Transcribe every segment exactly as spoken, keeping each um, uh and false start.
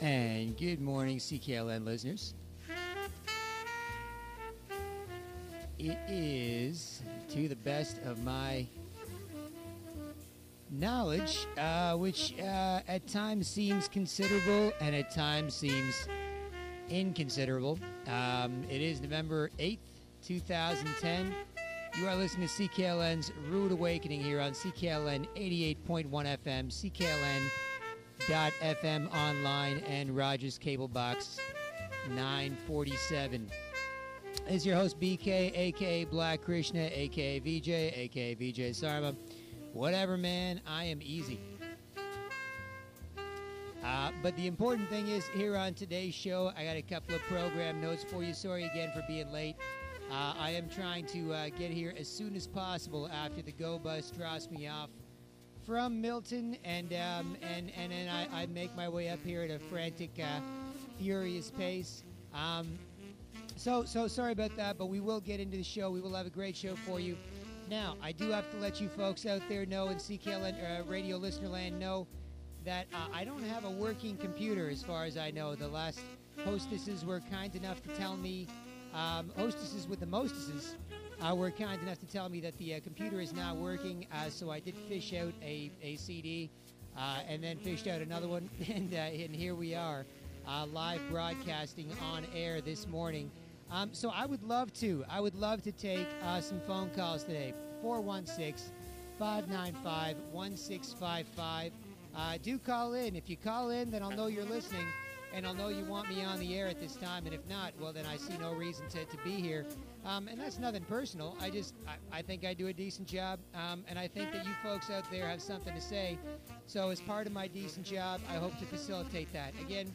And good morning, C K L N listeners. It is, to the best of my knowledge, uh, which uh, at times seems considerable and at times seems inconsiderable. Um, it is November eighth, twenty ten. You are listening to C K L N's Rude Awakening here on C K L N eighty-eight point one F M, C K L N dot F M online, and Rogers Cable Box nine forty-seven. Is your host B K, aka Black Krishna, aka V J, aka V J Sarma. Whatever, man, I am easy. Uh, but the important thing is, here on today's show, I got a couple of program notes for you. Sorry again for being late. Uh, I am trying to uh, get here as soon as possible after the Go Bus drops me off from Milton, and um, and and then I, I make my way up here at a frantic, uh, furious pace. Um, so so sorry about that, but we will get into the show. We will have a great show for you. Now, I do have to let you folks out there know, in C K L N uh, radio listener land, know that uh, I don't have a working computer as far as I know. The last hostesses were kind enough to tell me, um, hostesses with the mostesses, Uh, were kind enough to tell me that the uh, computer is not working, uh, so I did fish out a, a C D, uh, and then fished out another one, and, uh, and here we are, uh, live broadcasting on air this morning. Um, so I would love to, I would love to take uh, some phone calls today, four one six, five nine five, one six five five. Uh, do call in. If you call in, then I'll know you're listening, and I'll know you want me on the air at this time, and if not, well, then I see no reason to, to be here. Um, and that's nothing personal. I just, I, I think I do a decent job, um, and I think that you folks out there have something to say. So as part of my decent job, I hope to facilitate that. Again,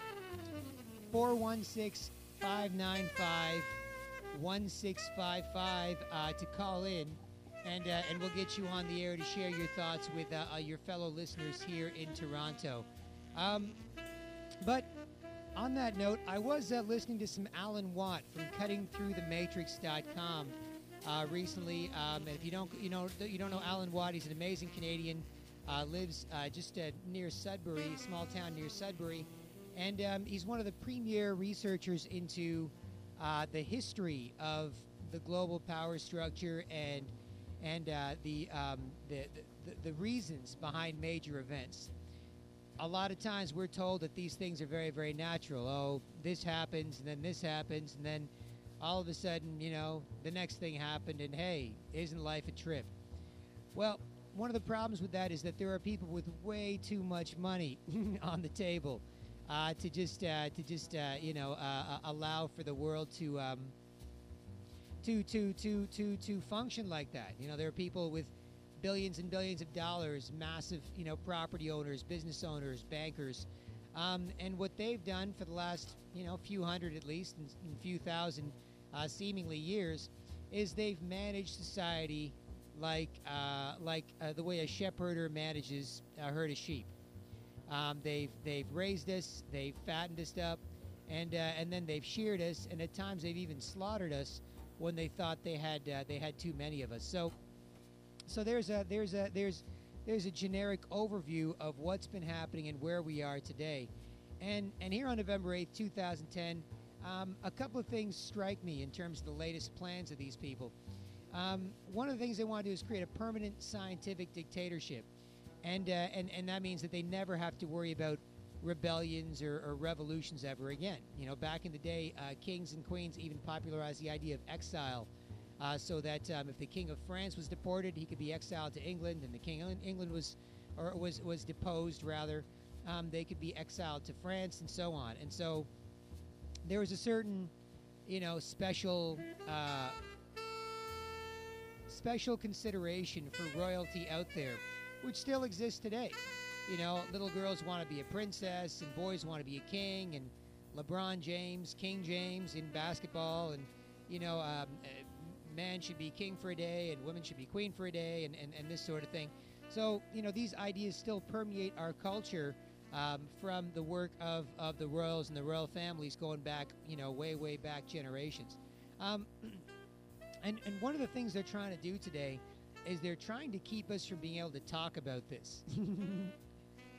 four one six, five nine five, one six five five uh, to call in, and uh, and we'll get you on the air to share your thoughts with uh, uh, your fellow listeners here in Toronto. Um, but on that note, I was uh, listening to some Alan Watt from cutting through the matrix dot com uh, recently. Um, and if you don't, you know, you don't know Alan Watt, he's an amazing Canadian. Uh, lives uh, just uh, near Sudbury, a small town near Sudbury, and um, he's one of the premier researchers into uh, the history of the global power structure and and uh, the, um, the the the reasons behind major events. A lot of times we're told that these things are very, very natural. Oh, this happens, and then this happens, and then all of a sudden, you know, the next thing happened, and hey, isn't life a trip? Well, one of the problems with that is that there are people with way too much money on the table uh, to just, uh, to just, uh, you know, uh, allow for the world to, um, to, to, to, to, to function like that. You know, there are people with billions and billions of dollars, massive, you know, property owners, business owners, bankers, um, and what they've done for the last, you know, few hundred at least, and, and few thousand, uh, seemingly years, is they've managed society like, uh, like uh, the way a shepherd manages a herd of sheep. Um, they've they've raised us, they've fattened us up, and uh, and then they've sheared us, and at times they've even slaughtered us when they thought they had uh, they had too many of us. So. So there's a there's a there's there's a generic overview of what's been happening and where we are today, and and here on November eighth, twenty ten, um, a couple of things strike me in terms of the latest plans of these people. Um, one of the things they want to do is create a permanent scientific dictatorship, and uh, and and that means that they never have to worry about rebellions or, or revolutions ever again. You know, back in the day, uh, kings and queens even popularized the idea of exile. Uh, so that um, if the King of France was deported, he could be exiled to England, and the King of England was, or was was deposed rather, um, they could be exiled to France, and so on. And so there was a certain, you know, special uh, special consideration for royalty out there, which still exists today. You know, little girls want to be a princess, and boys want to be a king, and LeBron James, King James in basketball, and you know. Um, man should be king for a day and women should be queen for a day, and, and, and this sort of thing. So, you know, these ideas still permeate our culture um, from the work of, of the royals and the royal families going back, you know, way, way back generations. Um, and, and one of the things they're trying to do today is they're trying to keep us from being able to talk about this.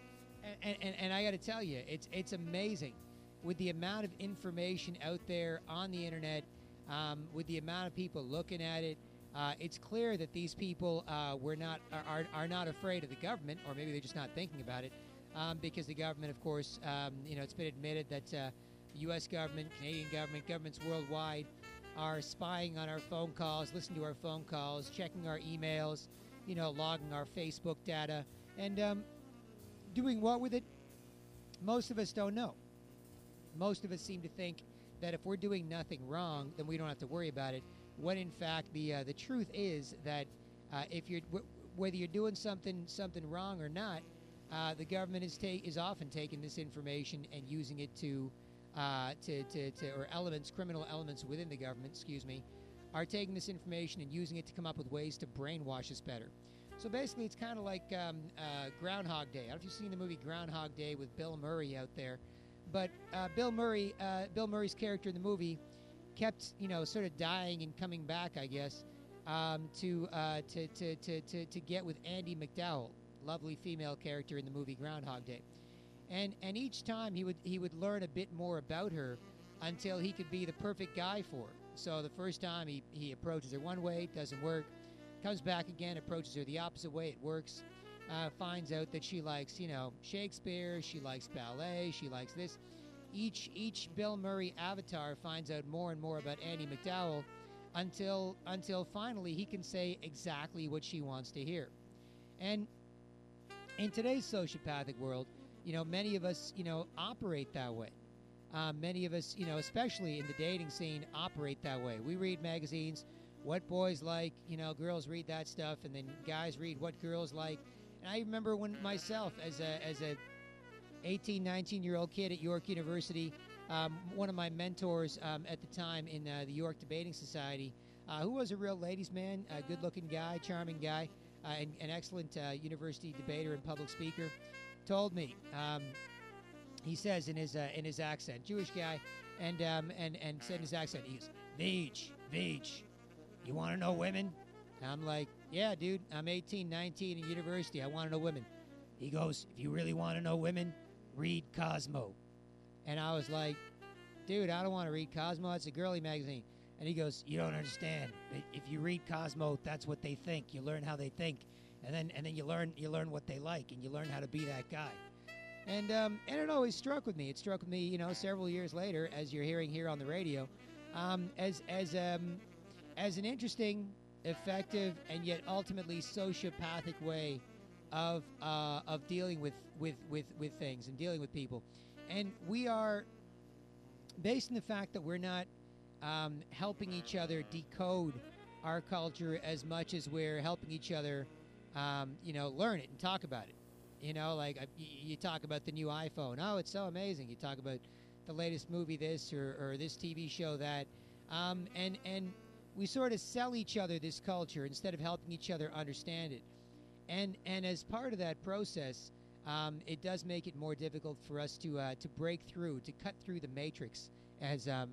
and, and, and I got to tell you, it's it's amazing with the amount of information out there on the internet, um, with the amount of people looking at it. Uh, it's clear that these people uh, were not are, are, are not afraid of the government, or maybe they're just not thinking about it, um, because the government, of course, um, you know, it's been admitted that uh, the U S government, Canadian government, governments worldwide are spying on our phone calls, listening to our phone calls, checking our emails, you know, logging our Facebook data, and um, doing what with it? Most of us don't know. Most of us seem to think that if we're doing nothing wrong, then we don't have to worry about it. When in fact the uh, the truth is that uh, if you're w- whether you're doing something something wrong or not, uh, the government is take is often taking this information and using it to, uh, to to to or elements criminal elements within the government, excuse me, are taking this information and using it to come up with ways to brainwash us better. So basically, it's kind of like um, uh, Groundhog Day. I don't know if you've seen the movie Groundhog Day with Bill Murray out there, but uh, Bill Murray, uh, Bill Murray's character in the movie, kept, you know, sort of dying and coming back, I guess, um, to, uh, to, to, to, to, to get with Andie MacDowell, lovely female character in the movie Groundhog Day. And and each time he would he would learn a bit more about her until he could be the perfect guy for her. So the first time he, he approaches her one way, it doesn't work. Comes back again, approaches her the opposite way, it works. Uh, finds out that she likes, you know, Shakespeare, she likes ballet, she likes this. Each each Bill Murray avatar finds out more and more about Andie MacDowell until until finally he can say exactly what she wants to hear. And in today's sociopathic world, you know, many of us, you know, operate that way. Um, many of us, you know, especially in the dating scene, operate that way. We read magazines, what boys like, you know, girls read that stuff, and then guys read what girls like. And I remember when myself, as a as a eighteen, nineteen-year-old kid at York University, um, one of my mentors um, at the time in uh, the York Debating Society, uh, who was a real ladies' man, a good-looking guy, charming guy, uh, and an excellent uh, university debater and public speaker, told me, um, he says in his uh, in his accent, Jewish guy, and um, and and said in his accent, he goes, Vij, Vij, you want to know women? And I'm like, yeah, dude, I'm eighteen, nineteen in university. I want to know women. He goes, if you really want to know women, read Cosmo. And I was like, dude, I don't want to read Cosmo. It's a girly magazine. And he goes, you don't understand. If you read Cosmo, that's what they think. You learn how they think. And then and then you learn you learn what they like, and you learn how to be that guy. And um, and it always struck with me. It struck with me, you know, several years later, as you're hearing here on the radio, um, as as um, as an interesting, effective, and yet ultimately sociopathic way of uh, of dealing with, with, with, with things and dealing with people. And we are, based on the fact that we're not um, helping each other decode our culture as much as we're helping each other, um, you know, learn it and talk about it. You know, like uh, y- you talk about the new iPhone. Oh, it's so amazing. You talk about the latest movie this or, or this T V show that. Um, and, and we sort of sell each other this culture instead of helping each other understand it. And and as part of that process, um, it does make it more difficult for us to uh, to break through, to cut through the matrix, as um,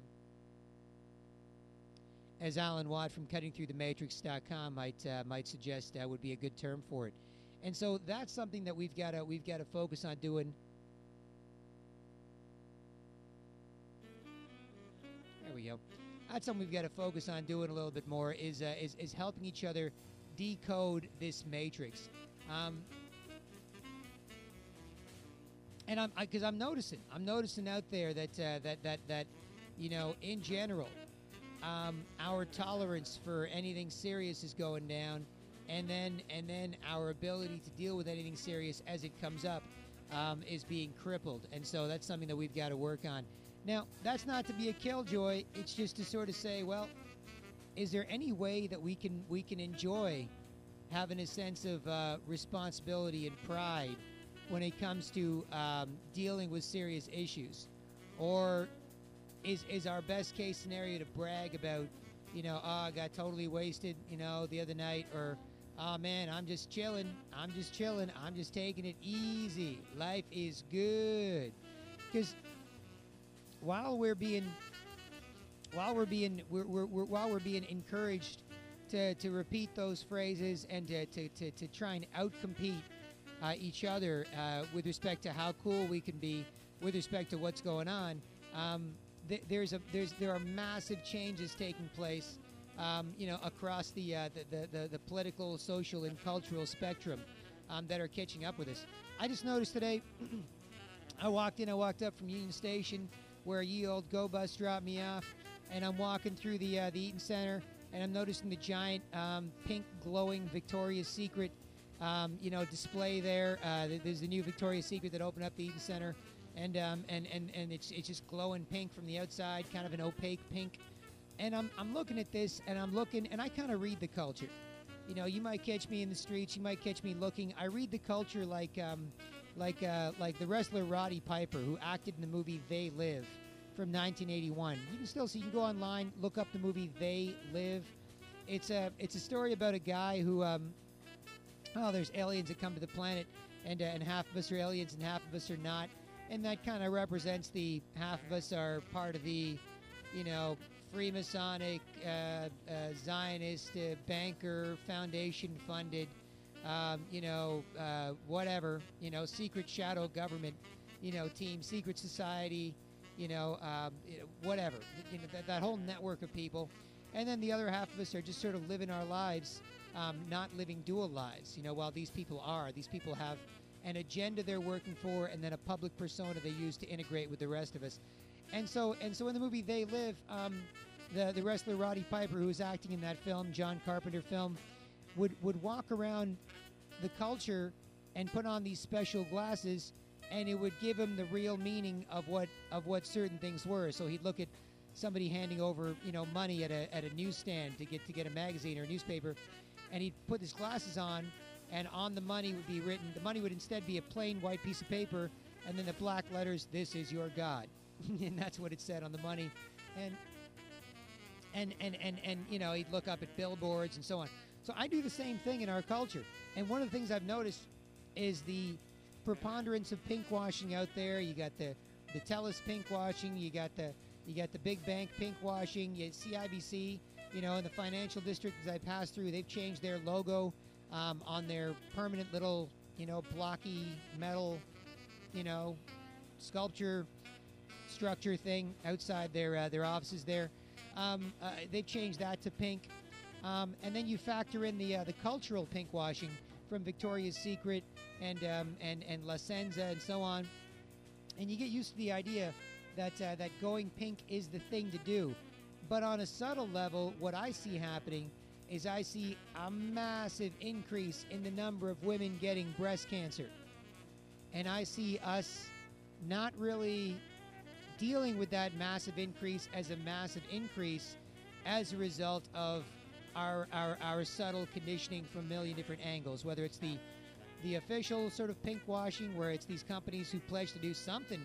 as Alan Watt from cutting through the matrix dot com might uh, might suggest uh, would be a good term for it. And so that's something that we've got to we've got to focus on doing. There we go. That's something we've got to focus on doing a little bit more. Is uh, is is helping each other decode this matrix. Um, and I'm because I'm noticing, I'm noticing out there that uh, that that that you know, in general, um, our tolerance for anything serious is going down, and then and then our ability to deal with anything serious as it comes up um, is being crippled. And so that's something that we've got to work on. Now, that's not to be a killjoy. It's just to sort of say, well, is there any way that we can we can enjoy having a sense of uh, responsibility and pride when it comes to um, dealing with serious issues? Or is is our best case scenario to brag about, you know, oh, I got totally wasted, you know, the other night, or oh man, I'm just chilling, I'm just chilling, I'm just taking it easy, life is good. Because while we're being While we're being we're, we're, we're, while we're being encouraged to, to repeat those phrases and to, to, to, to try and outcompete uh, each other uh, with respect to how cool we can be with respect to what's going on. Um, th- there's a there's there are massive changes taking place, um, you know, across the, uh, the, the the the political, social, and cultural spectrum um, that are catching up with us. I just noticed today. I walked in. I walked up from Union Station, where a ye old Go bus dropped me off, and I'm walking through the uh, the Eaton Center, and I'm noticing the giant um, pink glowing Victoria's Secret, um, you know, display there. Uh, there's the new Victoria's Secret that opened up the Eaton Center. And, um, and and and it's it's just glowing pink from the outside, kind of an opaque pink. And I'm I'm looking at this, and I'm looking, and I kind of read the culture. You know, you might catch me in the streets, you might catch me looking. I read the culture like um, like uh, like the wrestler Roddy Piper, who acted in the movie They Live from nineteen eighty-one. You can still see. You can go online, look up the movie They Live. It's a it's a story about a guy who um, oh, there's aliens that come to the planet, and uh, and half of us are aliens, and half of us are not. And that kind of represents the half of us are part of the, you know, Freemasonic, uh, uh, Zionist, uh, banker, foundation-funded, um, you know, uh, whatever, you know, secret shadow government, you know, team, secret society, you know, um, you know whatever, you know, that, that whole network of people. And then the other half of us are just sort of living our lives, um, not living dual lives, you know, while these people are. These people have an agenda they're working for, and then a public persona they use to integrate with the rest of us. And so and so in the movie They Live, um, the, the wrestler Roddy Piper, who was acting in that film, John Carpenter film, would, would walk around the culture and put on these special glasses, and it would give him the real meaning of what of what certain things were. So he'd look at somebody handing over, you know, money at a at a newsstand to get to get a magazine or a newspaper, and he'd put his glasses on, and on the money would be written, the money would instead be a plain white piece of paper, and then the black letters, "This is your God." And that's what it said on the money. And, and, and, and, and, you know, he'd look up at billboards and so on. So I do the same thing in our culture. And one of the things I've noticed is the preponderance of pink washing out there. You got the, the TELUS pink washing. You got the, you got the big bank pink washing. You C I B C, you know, in the financial district as I pass through, they've changed their logo Um, on their permanent little, you know, blocky metal, you know, sculpture structure thing outside their uh, their offices there. Um, uh, they've changed that to pink. Um, and then you factor in the uh, the cultural pink washing from Victoria's Secret and um, and and La Senza and so on, and you get used to the idea that uh, that going pink is the thing to do. But on a subtle level, what I see happening is I see a massive increase in the number of women getting breast cancer. And I see us not really dealing with that massive increase as a massive increase as a result of our, our, our subtle conditioning from a million different angles, whether it's the, the official sort of pink washing, where it's these companies who pledge to do something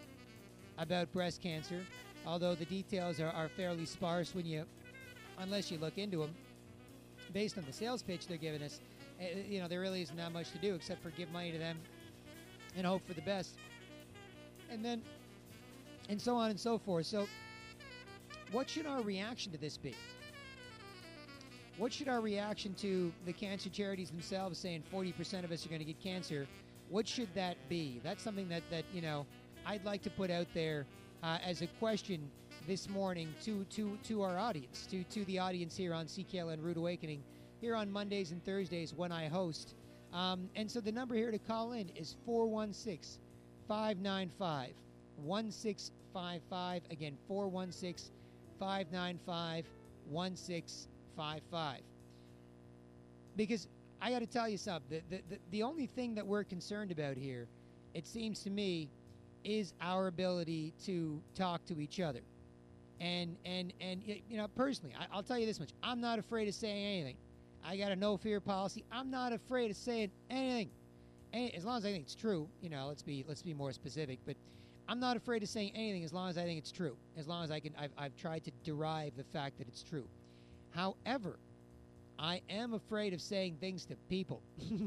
about breast cancer, although the details are, are fairly sparse when you, unless you look into them. Based on the sales pitch they're giving us, uh, you know, there really isn't that much to do except for give money to them and hope for the best. And then, and so on and so forth. So, what should our reaction to this be? What should our reaction to the cancer charities themselves saying forty percent of us are going to get cancer? What should that be? That's something that, that you know, I'd like to put out there uh, as a question this morning to, to, to our audience, to, to the audience here on C K L N Rude Awakening, here on Mondays and Thursdays when I host. Um, and so the number here to call in is four one six, five nine five, one six five five. Again, four one six, five nine five, one six five five. Because I got to tell you something, the, the, the, the only thing that we're concerned about here, it seems to me, is our ability to talk to each other. And, and, and you know, personally, I, I'll tell you this much. I'm not afraid of saying anything. I got a no-fear policy. I'm not afraid of saying anything. Any, as long as I think it's true, you know, let's be let's be more specific. But I'm not afraid of saying anything as long as I think it's true. As long as I can, I've, I've tried to derive the fact that it's true. However, I am afraid of saying things to people.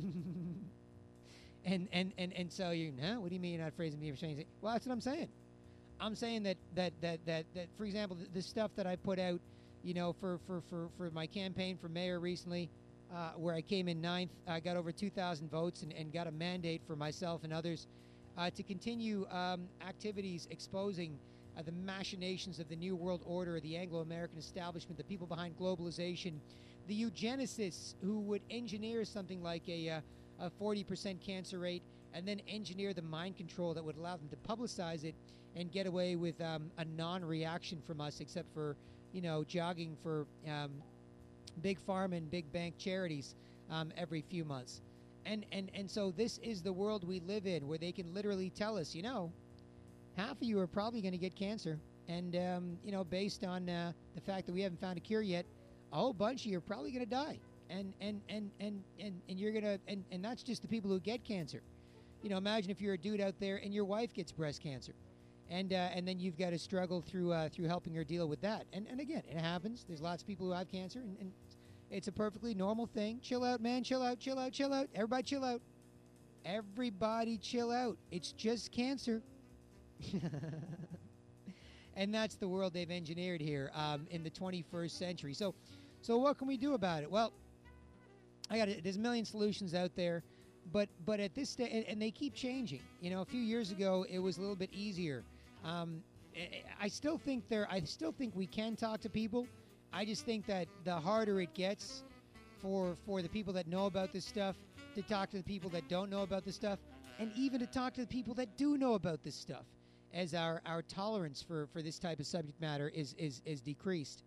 and, and, and, and so you're, no, what do you mean you're not afraid of me for saying anything? Well, that's what I'm saying. I'm saying that, that, that, that, that for example, the, the stuff that I put out, you know, for, for, for, for my campaign for mayor recently, uh, where I came in ninth. I got over two thousand votes and, and got a mandate for myself and others uh, to continue um, activities exposing uh, the machinations of the New World Order, the Anglo-American establishment, the people behind globalization, the eugenicists who would engineer something like a, uh, a forty percent cancer rate and then engineer the mind control that would allow them to publicize it and get away with um, a non-reaction from us, except for, you know, jogging for um, big pharma and big bank charities um, every few months. And, and, and so this is the world we live in, where they can literally tell us, you know, half of you are probably going to get cancer. And, um, you know, based on uh, the fact that we haven't found a cure yet, a whole bunch of you are probably going to die. And, and, and, and, and, and you're going to, and, and that's just the people who get cancer. You know, imagine if you're a dude out there and your wife gets breast cancer. And uh, and then you've got to struggle through uh, through helping her deal with that. And and again, it happens. There's lots of people who have cancer, and, and it's a perfectly normal thing. Chill out, man. Chill out, chill out, chill out. Everybody chill out. Everybody chill out. It's just cancer. And that's the world they've engineered here um, in the twenty-first century. So, so what can we do about it? Well, I got it. There's a million solutions out there, but but at this stage, and, and they keep changing. You know, a few years ago, it was a little bit easier. Um, I still think there. I still think we can talk to people. I just think that the harder it gets for for the people that know about this stuff to talk to the people that don't know about this stuff, and even to talk to the people that do know about this stuff, as our, our tolerance for, for this type of subject matter is is, is decreased.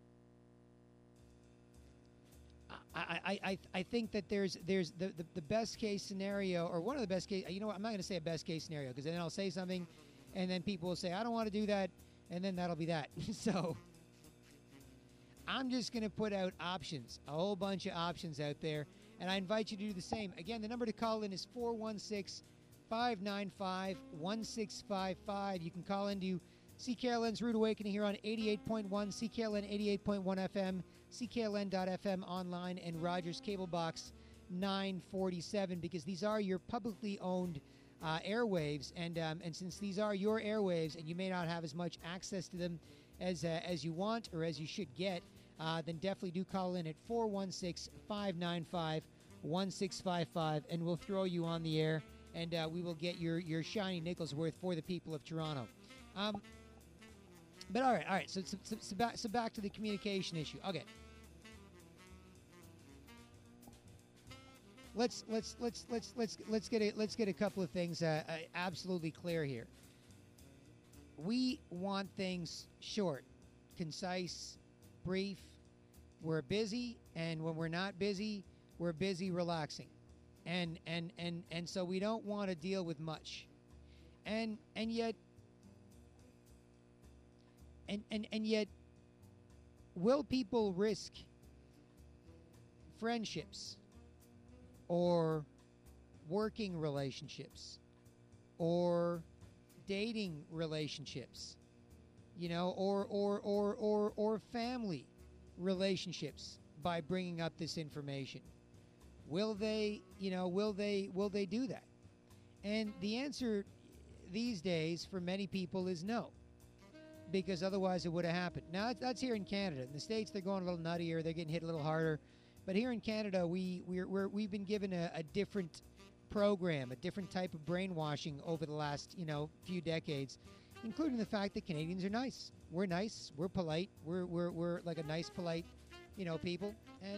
I, I, I, I think that there's there's the, the, the best case scenario, or one of the best case. You know what? I'm not going to say a best case scenario, because then I'll say something, and then people will say, I don't want to do that, and then that'll be that. So I'm just going to put out options, a whole bunch of options out there, and I invite you to do the same. Again, the number to call in is four one six, five nine five, one six five five. You can call into C K L N's Rude Awakening here on eighty-eight point one, C K L N eighty-eight point one F M, C K L N dot F M online, and Rogers Cable Box nine forty-seven, because these are your publicly owned uh, airwaves, and um, and since these are your airwaves and you may not have as much access to them as uh, as you want or as you should get, uh, then definitely do call in at four one six, five nine five, one six five five, and we'll throw you on the air, and uh, we will get your, your shiny nickels worth for the people of Toronto. Um, but all right, all right. So, so, so, so, back, so back to the communication issue. Okay. Let's let's let's let's let's let's get a, let's get a couple of things uh, uh, absolutely clear here. We want things short, concise, brief. We're busy, and when we're not busy, we're busy relaxing, and and and and so we don't want to deal with much, and and yet, and and and yet, will people risk friendships, or working relationships, or dating relationships, you know, or or or or or family relationships by bringing up this information? Will they, you know, will they will they do that? And the answer these days for many people is no, because otherwise it would have happened. Now that's here in Canada. In the States, they're going a little nuttier. They're getting hit a little harder. But here in Canada, we we're, we're we've been given a, a different program, a different type of brainwashing over the last, you know, few decades, including the fact that Canadians are nice. We're nice. We're polite. We're we're we're like a nice, polite, you know, people. And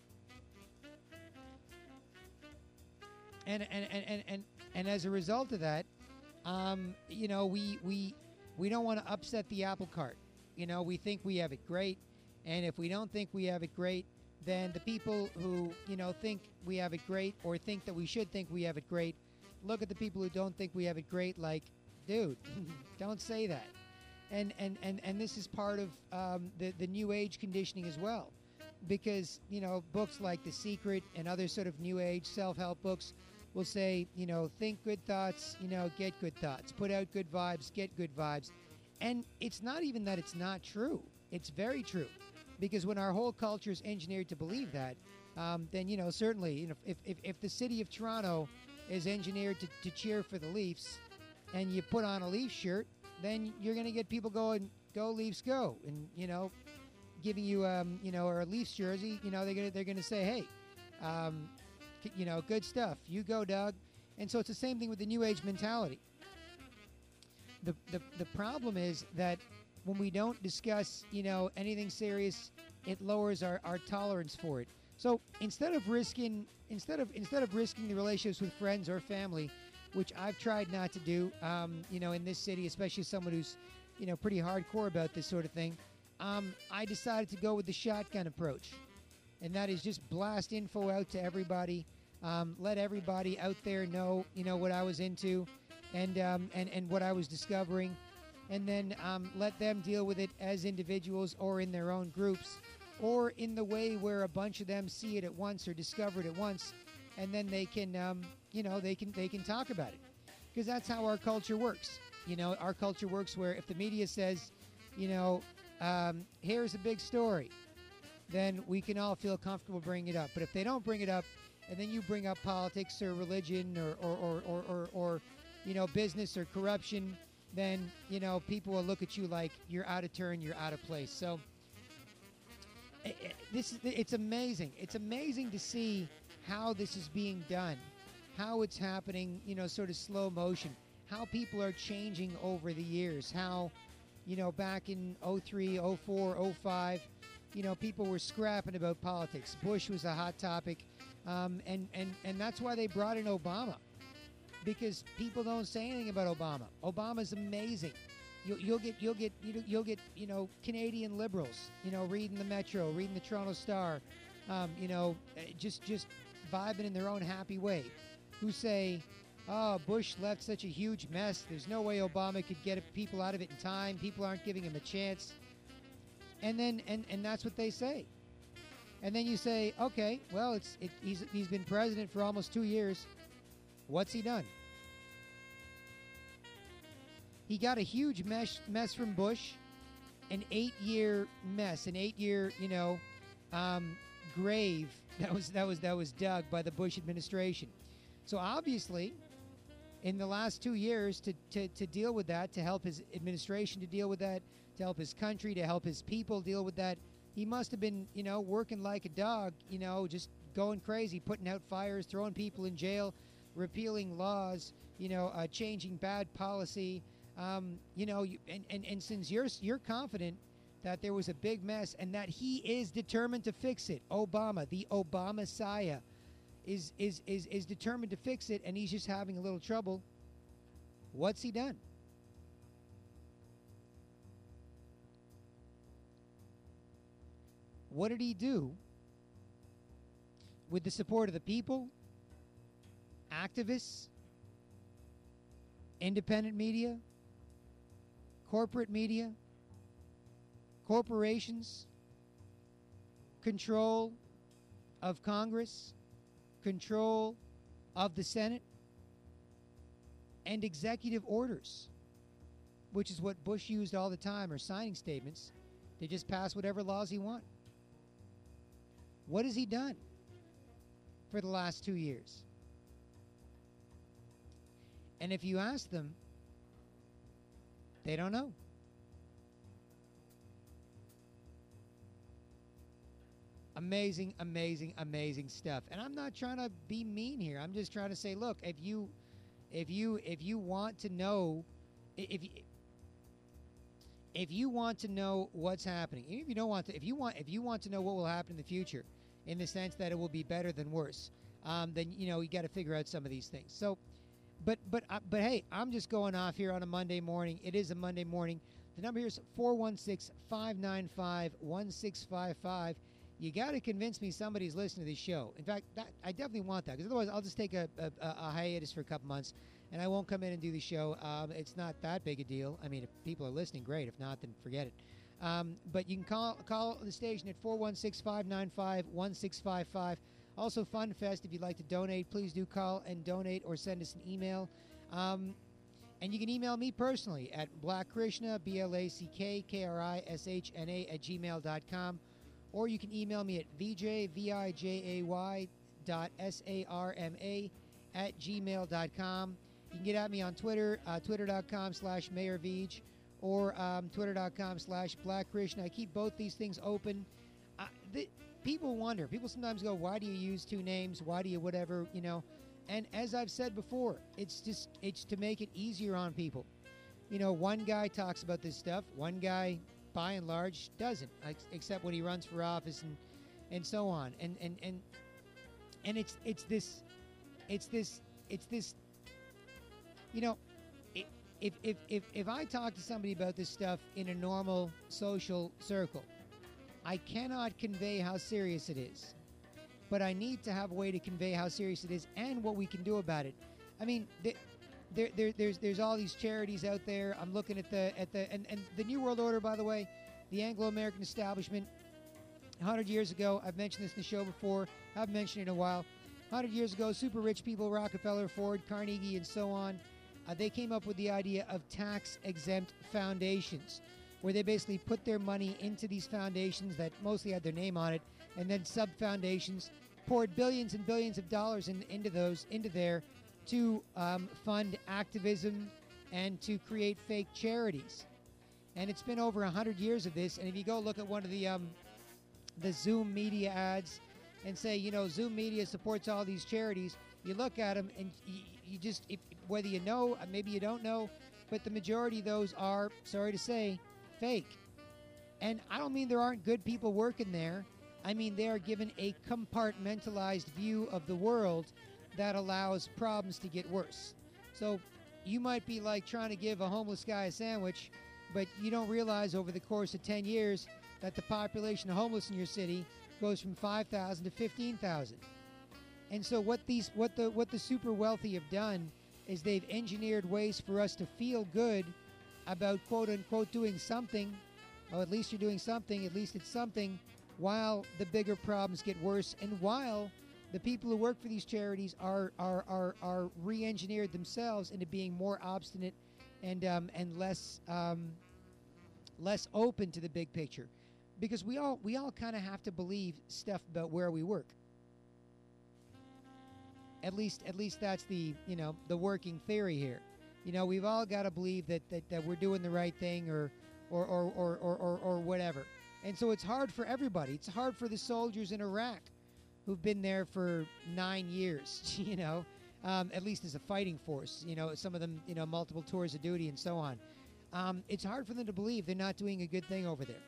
and and and and and, and as a result of that, um, you know, we we we don't want to upset the apple cart. You know, we think we have it great, and if we don't think we have it great, then the people who, you know, think we have it great, or think that we should think we have it great, look at the people who don't think we have it great like, dude, don't say that. And and, and, and this is part of um, the, the New Age conditioning as well. Because, you know, books like The Secret and other sort of New Age self-help books will say, you know, think good thoughts, you know, get good thoughts. Put out good vibes, get good vibes. And it's not even that it's not true. It's very true. Because when our whole culture is engineered to believe that, um, then, you know, certainly, you know, if, if, if the city of Toronto is engineered to, to cheer for the Leafs, and you put on a Leafs shirt, then you're going to get people going, go Leafs, go. And, you know, giving you, um, you know, or a Leafs jersey, you know, they're going to they're gonna say, hey, Um, c- you know, good stuff. You go, Doug. And so it's the same thing with the New Age mentality. The, the, the problem is that when we don't discuss, you know, anything serious, it lowers our, our tolerance for it. So instead of risking, instead of instead of risking the relationships with friends or family, which I've tried not to do, um, you know, in this city, especially someone who's, you know, pretty hardcore about this sort of thing, um, I decided to go with the shotgun approach, and that is just blast info out to everybody, um, let everybody out there know, you know, what I was into, and um, and and what I was discovering, and then um, let them deal with it as individuals or in their own groups, or in the way where a bunch of them see it at once or discover it at once, and then they can, um, you know, they can they can talk about it, because that's how our culture works. You know, our culture works where if the media says, you know, um, here's a big story, then we can all feel comfortable bringing it up. But if they don't bring it up, and then you bring up politics or religion or or or or, or, or you know, business or corruption, then, you know, people will look at you like you're out of turn, you're out of place. So this is, it's amazing. It's amazing to see how this is being done, how it's happening, you know, sort of slow motion, how people are changing over the years, how, you know, back in oh three, oh four, oh five, you know, people were scrapping about politics. Bush was a hot topic, um, and, and, and that's why they brought in Obama, because people don't say anything about Obama. Obama's amazing. You'll, you'll get you'll get you'll get you know, Canadian liberals, you know, reading the Metro, reading the Toronto Star, um, you know, just just vibing in their own happy way, who say, "Oh, Bush left such a huge mess. There's no way Obama could get people out of it in time. People aren't giving him a chance." And then and, and that's what they say. And then you say, "Okay, well, it's it, he's he's been president for almost two years. What's he done?" He got a huge mess, mess from Bush, an eight-year mess, an eight-year, you know, um, grave that was that was that was dug by the Bush administration. So obviously, in the last two years, to, to, to deal with that, to help his administration to deal with that, to help his country, to help his people deal with that, he must have been, you know, working like a dog, you know, just going crazy, putting out fires, throwing people in jail, repealing laws, you know, uh, changing bad policy. Um, you know, you, and, and, and since you're you're confident that there was a big mess and that he is determined to fix it, Obama, the Obama-Messiah, is, is, is, is determined to fix it, and he's just having a little trouble, what's he done? What did he do with the support of the people, activists, independent media, corporate media, corporations, control of Congress, control of the Senate, and executive orders, which is what Bush used all the time, or signing statements, to just pass whatever laws he wants? What has he done for the last two years? And if you ask them, they don't know. Amazing, amazing, amazing stuff. And I'm not trying to be mean here. I'm just trying to say, look, if you, if you, if you want to know, if you, if you want to know what's happening, even if you don't want to, if you want, if you want to know what will happen in the future, in the sense that it will be better than worse, um, then you know you got to figure out some of these things. So. But but uh, but hey, I'm just going off here on a Monday morning. It is a Monday morning. The number here is four one six, five nine five, one six five five. You got to convince me somebody's listening to this show. In fact, that, I definitely want that, because otherwise I'll just take a, a, a hiatus for a couple months, and I won't come in and do the show. Um, it's not that big a deal. I mean, if people are listening, great. If not, then forget it. Um, but you can call call the station at four one six, five nine five, one six five five. Also, FunFest, if you'd like to donate, please do call and donate or send us an email. Um, and you can email me personally at blackkrishna, B L A C K K R I S H N A, at gmail dot com. Or you can email me at V J, V I J A Y dot S A R M A at gmail dot com. You can get at me on Twitter, uh, twitter.com slash mayorvij, or um, twitter.com slash blackkrishna. I keep both these things open. I, the, people wonder. People sometimes go, "Why do you use two names? Why do you whatever?" You know. And as I've said before, it's just it's to make it easier on people. You know, one guy talks about this stuff. One guy, by and large, doesn't, except when he runs for office and and so on. And and and and it's it's this, it's this, it's this. You know, if if if if I talk to somebody about this stuff in a normal social circle, I cannot convey how serious it is. But I need to have a way to convey how serious it is and what we can do about it. I mean, the, there, there, there's there's all these charities out there. I'm looking at the at the and, and the New World Order, by the way, the Anglo-American establishment. one hundred years ago, I've mentioned this in the show before. I haven't mentioned it in a while. one hundred years ago, super rich people, Rockefeller, Ford, Carnegie, and so on, uh, they came up with the idea of tax-exempt foundations, where they basically put their money into these foundations that mostly had their name on it, and then sub-foundations poured billions and billions of dollars in, into those, into there, to um, fund activism and to create fake charities. And it's been over one hundred years of this, and if you go look at one of the, um, the Zoom media ads and say, you know, Zoom media supports all these charities, you look at them and you, you just, if, whether you know, maybe you don't know, but the majority of those are, sorry to say, fake. And I don't mean there aren't good people working there. I mean they are given a compartmentalized view of the world that allows problems to get worse. So you might be like trying to give a homeless guy a sandwich, but you don't realize over the course of ten years that the population of homeless in your city goes from five thousand to fifteen thousand. And so what these what the what the super wealthy have done is they've engineered ways for us to feel good about quote unquote doing something. Oh, at least you're doing something, at least it's something, while the bigger problems get worse and while the people who work for these charities are are are, are re-engineered themselves into being more obstinate and um, and less um, less open to the big picture. Because we all we all kind of have to believe stuff about where we work. At least at least that's the, you know, the working theory here. You know, we've all got to believe that, that, that we're doing the right thing or or, or, or, or, or or whatever. And so it's hard for everybody. It's hard for the soldiers in Iraq who've been there for nine years, you know, um, at least as a fighting force. You know, some of them, you know, multiple tours of duty and so on. Um, it's hard for them to believe they're not doing a good thing over there.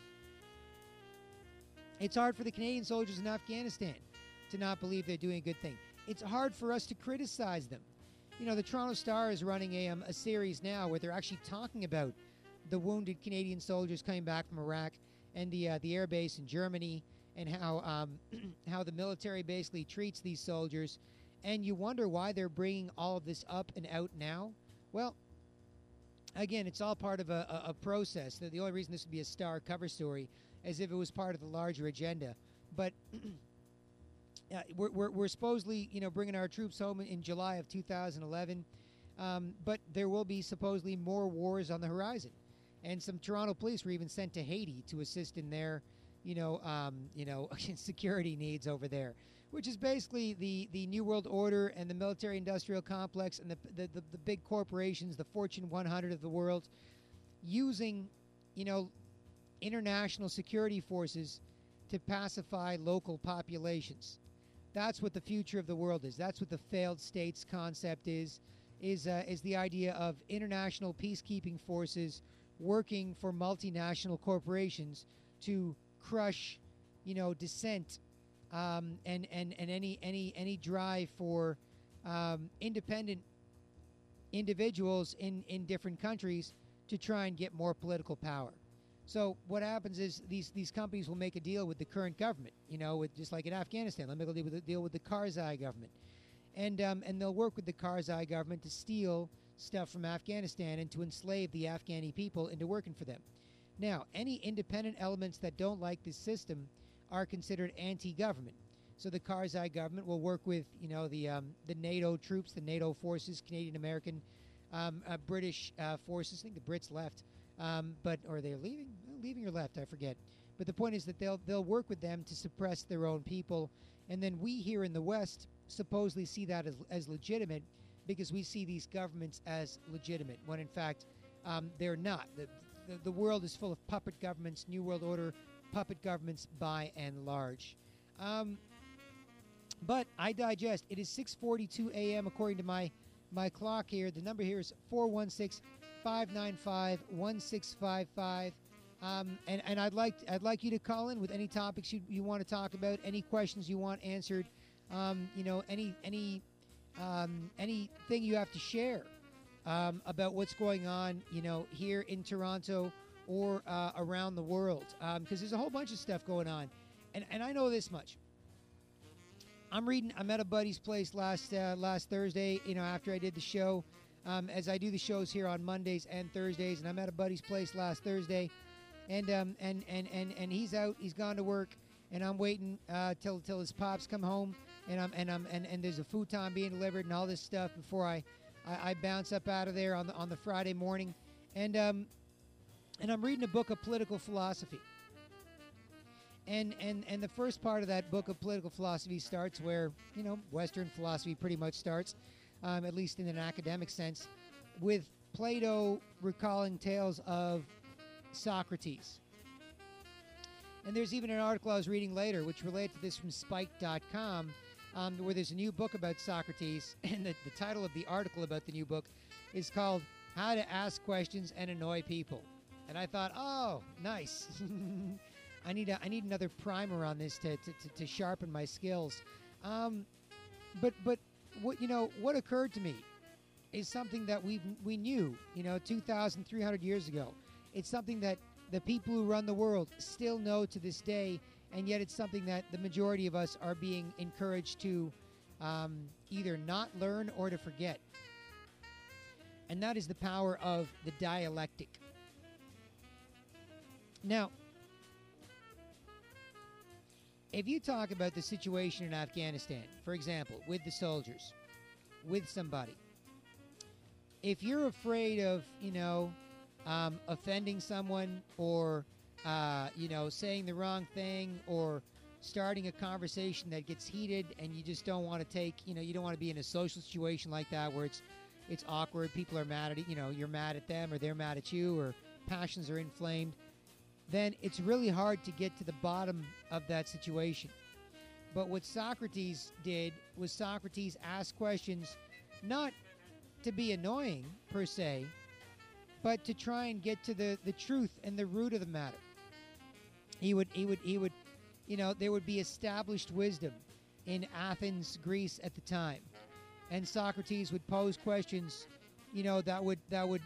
It's hard for the Canadian soldiers in Afghanistan to not believe they're doing a good thing. It's hard for us to criticize them. You know, the Toronto Star is running a, um, a series now where they're actually talking about the wounded Canadian soldiers coming back from Iraq and the uh, the air base in Germany and how um, how the military basically treats these soldiers. And you wonder why they're bringing all of this up and out now. Well, again, it's all part of a, a, a process. The, the only reason this would be a Star cover story as if it was part of the larger agenda. But uh, we're, we're, we're supposedly, you know, bringing our troops home in, in July of two thousand eleven. Um, but there will be supposedly more wars on the horizon. And some Toronto police were even sent to Haiti to assist in their, you know, um, you know, security needs over there, which is basically the, the New World Order and the military-industrial complex and the, the, the, the big corporations, the Fortune one hundred of the world, using, you know, international security forces to pacify local populations. That's what the future of the world is. That's what the failed states concept is, is, uh, is the idea of international peacekeeping forces working for multinational corporations to crush, you know, dissent um, and, and, and any, any, any drive for um, independent individuals in, in different countries to try and get more political power. So what happens is these, these companies will make a deal with the current government, you know, with just like in Afghanistan. They'll make a deal with, a deal with the Karzai government. And, um, and they'll work with the Karzai government to steal stuff from Afghanistan and to enslave the Afghani people into working for them. Now, any independent elements that don't like this system are considered anti-government. So the Karzai government will work with, you know, the um, the NATO troops, the NATO forces, Canadian American, um, uh, British uh, forces. I think the Brits left, um, but or they're leaving, leaving or left, I forget. But the point is that they'll they'll work with them to suppress their own people, and then we here in the West supposedly see that as as legitimate, because we see these governments as legitimate, when in fact um, they're not. The, the, the world is full of puppet governments, New World Order puppet governments by and large. Um, but I digest. It is six forty-two a.m. according to my my clock here. The number here is four one six, five nine five, one six five five. Um, and, and I'd like I'd like you to call in with any topics you, you want to talk about, any questions you want answered, um, you know, any any um, anything you have to share um, about what's going on, you know, here in Toronto or uh, around the world, because um, there's a whole bunch of stuff going on, and and I know this much. I'm reading. I'm at a buddy's place last uh, last Thursday. You know, after I did the show, um, as I do the shows here on Mondays and Thursdays, and I'm at a buddy's place last Thursday. And um and, and, and, and he's out. He's gone to work, and I'm waiting uh, till till his pops come home, and I'm and I'm and, and there's a futon being delivered and all this stuff before I, I, I bounce up out of there on the on the Friday morning, and um and I'm reading a book of political philosophy. And and and the first part of that book of political philosophy starts where you know Western philosophy pretty much starts, um, at least in an academic sense, with Plato recalling tales of Socrates. And there's even an article I was reading later which related to this from Spike dot com, um, where there's a new book about Socrates, and the, the title of the article about the new book is called How to Ask Questions and Annoy People. And I thought, oh, nice. I need a, I need another primer on this to, to, to, to sharpen my skills. Um, but but what you know what occurred to me is something that we we knew, you know, two thousand three hundred years ago. It's something that the people who run the world still know to this day, and yet it's something that the majority of us are being encouraged to um, either not learn or to forget. And that is the power of the dialectic. Now, if you talk about the situation in Afghanistan, for example, with the soldiers, with somebody, if you're afraid of, you know, Um, offending someone or, uh, you know, saying the wrong thing or starting a conversation that gets heated and you just don't want to take, you know, you don't want to be in a social situation like that where it's it's awkward, people are mad at it, you know, you're mad at them or they're mad at you or passions are inflamed, then it's really hard to get to the bottom of that situation. But what Socrates did was Socrates asked questions not to be annoying per se, but to try and get to the, the truth and the root of the matter. He would, he would, he would, you know, there would be established wisdom in Athens, Greece at the time, and Socrates would pose questions, you know, that would that would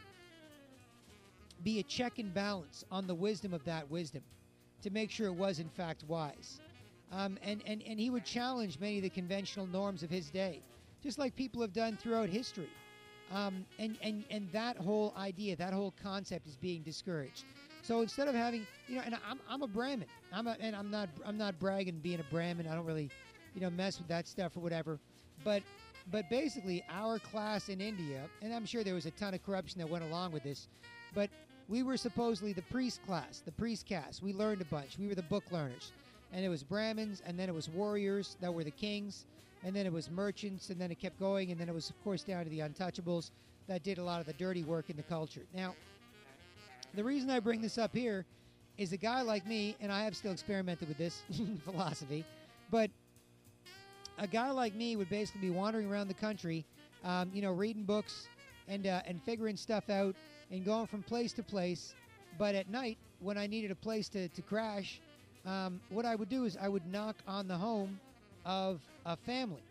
be a check and balance on the wisdom of that wisdom, to make sure it was in fact wise, um, and and and he would challenge many of the conventional norms of his day, just like people have done throughout history. Um, and, and, and that whole idea, that whole concept is being discouraged. So instead of having, you know, and I'm, I'm a Brahmin, I'm a, and I'm not, I'm not bragging being a Brahmin. I don't really, you know, mess with that stuff or whatever. But, but basically our class in India, and I'm sure there was a ton of corruption that went along with this, but we were supposedly the priest class, the priest caste. We learned a bunch. We were the book learners. And it was Brahmins, and then it was warriors that were the kings. And then it was merchants, and then it kept going, and then it was, of course, down to the untouchables that did a lot of the dirty work in the culture. Now, the reason I bring this up here is a guy like me, and I have still experimented with this philosophy, but a guy like me would basically be wandering around the country, um, you know, reading books and uh, and figuring stuff out and going from place to place. But at night, when I needed a place to, to crash, um, what I would do is I would knock on the home of a family,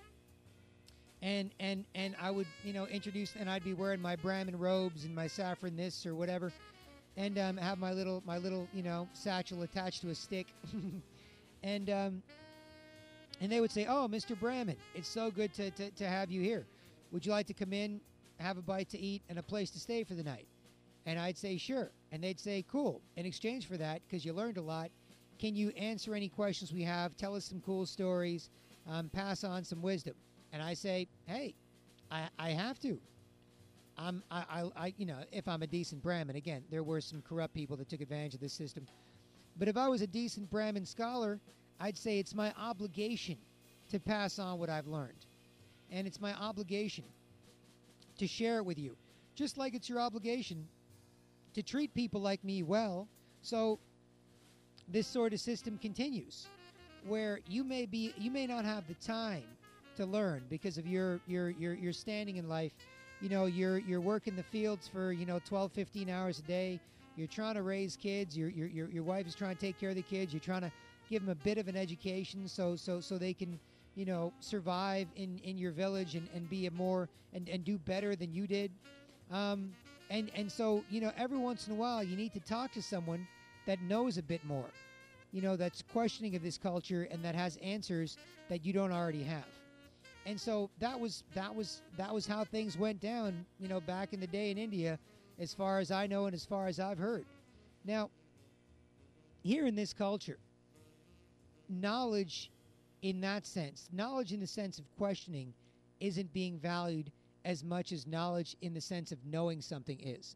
and and and I would, you know, introduce, and I'd be wearing my Brahmin robes and my saffron this or whatever, and um, have my little my little you know satchel attached to a stick, and um, and they would say, "Oh, Mister Brahmin, it's so good to, to to have you here. Would you like to come in, have a bite to eat, and a place to stay for the night?" And I'd say, "Sure," and they'd say, "Cool. In exchange for that, because you learned a lot, can you answer any questions we have? Tell us some cool stories, um, pass on some wisdom." And I say, "Hey, I, I have to. I'm, I, I, I, you know, if I'm a decent Brahmin, again, there were some corrupt people that took advantage of this system. But if I was a decent Brahmin scholar, I'd say it's my obligation to pass on what I've learned. And it's my obligation to share it with you. Just like it's your obligation to treat people like me well. So this sort of system continues, where you may be you may not have the time to learn because of your your your, your standing in life. You know, you're you're working the fields for, you know, twelve, fifteen hours a day. You're trying to raise kids. Your your your your wife is trying to take care of the kids. You're trying to give them a bit of an education so so so they can, you know, survive in, in your village and, and be a more and, and do better than you did. Um, and and so, you know, every once in a while you need to talk to someone that knows a bit more, you know, that's questioning of this culture and that has answers that you don't already have. And so that was that was that was how things went down, you know, back in the day in India, as far as I know and as far as I've heard. Now, here in this culture, knowledge in that sense, knowledge in the sense of questioning, isn't being valued as much as knowledge in the sense of knowing something is.